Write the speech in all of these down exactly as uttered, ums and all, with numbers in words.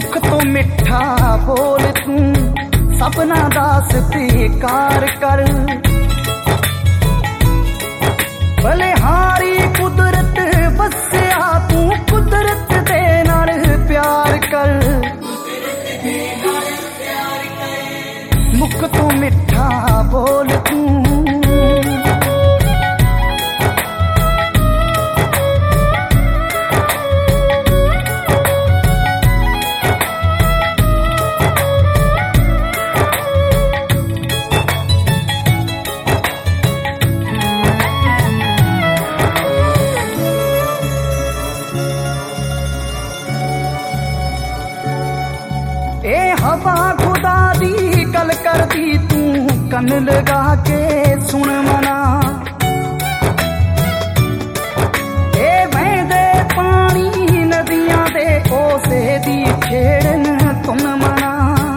मुख तो मिठा बोल तू सपना दा सत्कार कर। भले हारी कुदरत बसिया तू कुदरत दे नाल प्यार कर। मुख तो मिठा बोल तू ए हवा खुदा दी गल कर दी तू कन लगा के सुन मना। ए बहदे पानी नदियां दे ओसे दी छेड़न तुम मना।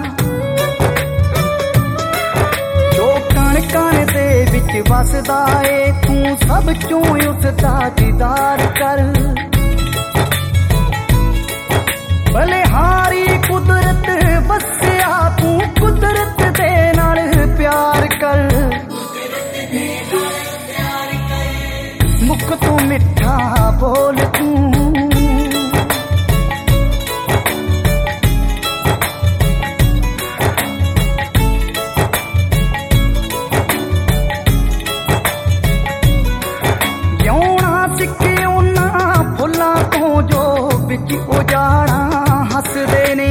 जो कण कण दे विच वसदा ए तू सब क्यों उसदा दीदार कर। भले हारी कुदरत बसिया तू कुदरत दे नाल प्यार कर। मुख तो मिठा बोल तू जिउणा सिक्के उन्हां फुल्लां तो जो विच उजाड़ा हसदे ने।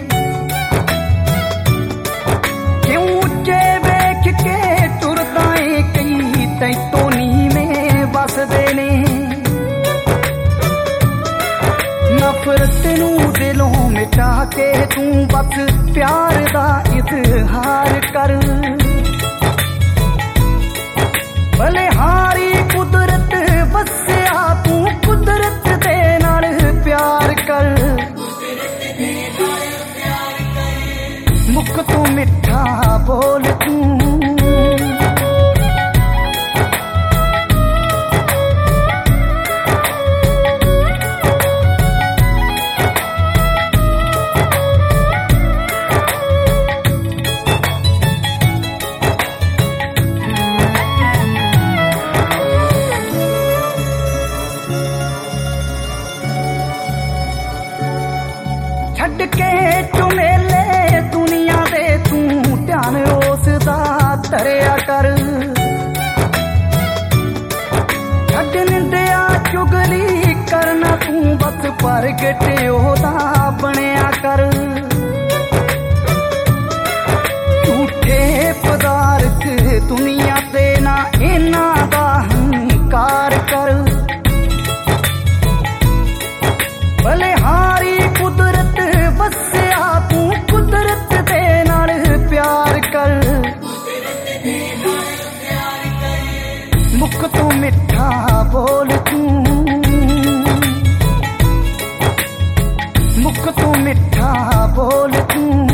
क्यों उच्चे वेख के तुरदा ए कई तैतों नीवें वसदे ने। नफरत नू दिलों मिटा के तू बस प्यार दा इजहार कर। भले हारी कुदरत बसिया तू कुदरत दे नाल प्यार कर। मुख तो मिठा बोल तू छड़ के चुमेले दुनिया दे तू ध्यान उसदा धरिया कर। छड़ निंदिया चुगली करना तू बस प्रगट ओदा बनिया कर। झूठे पदार्थ दुनिया ते ना इन्हां दा हंकार कर। भले हारी कुदरत बसिया तू कुदरत दे नाल प्यार कर। मुख तो मिठा बोल तू मुख तो मिठा बोल तू।